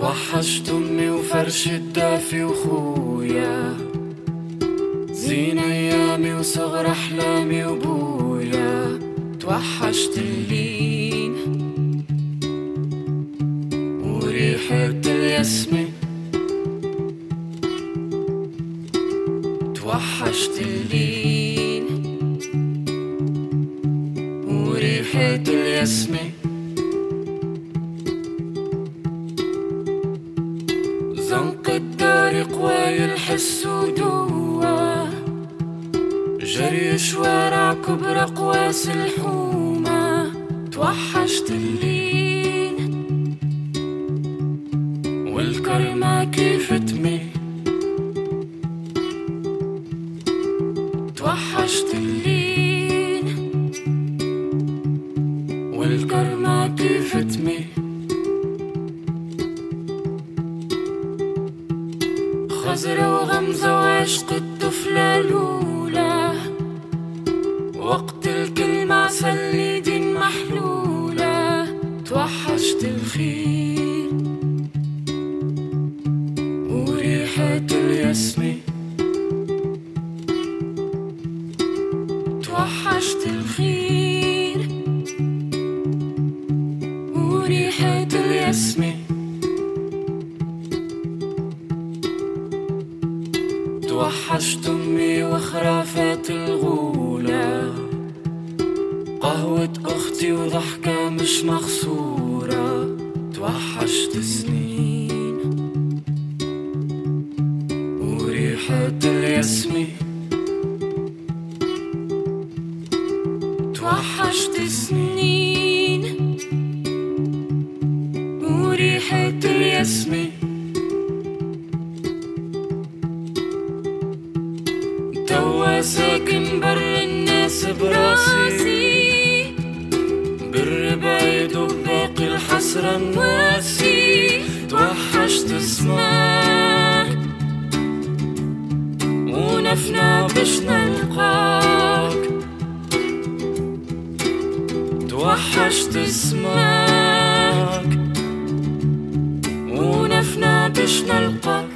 توحشت أمي وفرش الدافي وخويا، زين أيامي وصغر أحلامي وبويا. توحشت اللين وريحة الياسمين، توحشت اللين وريحة الياسمين. زنق الدار قواي الحس ودوا، جري شوارع كبرى قواس الحومة. توحشت اللين والكرمة كيف تميل، توحشت اللين والكرمة كيف تميل. خزرة وغمزة وعشق الطفلة الأولى، وقت الكلمة عسل دين محلولة. توحشت الخيل وريحة الياسمين، توحشت الخيل وريحة الياسمين. توحشت أمي وخرافات الغولة، قهوة أختي وضحكة مش مخصورة. توحشت سنين وريحة الياسمين، توحشت سنين وريحة الياسمين. توا ساكن بر الناس براسي، بر بعيد وباقي الحسرة مواسي. توحشت اسمك ونفنا باش نلقاك، توحشت اسمك ونفنا باش نلقاك.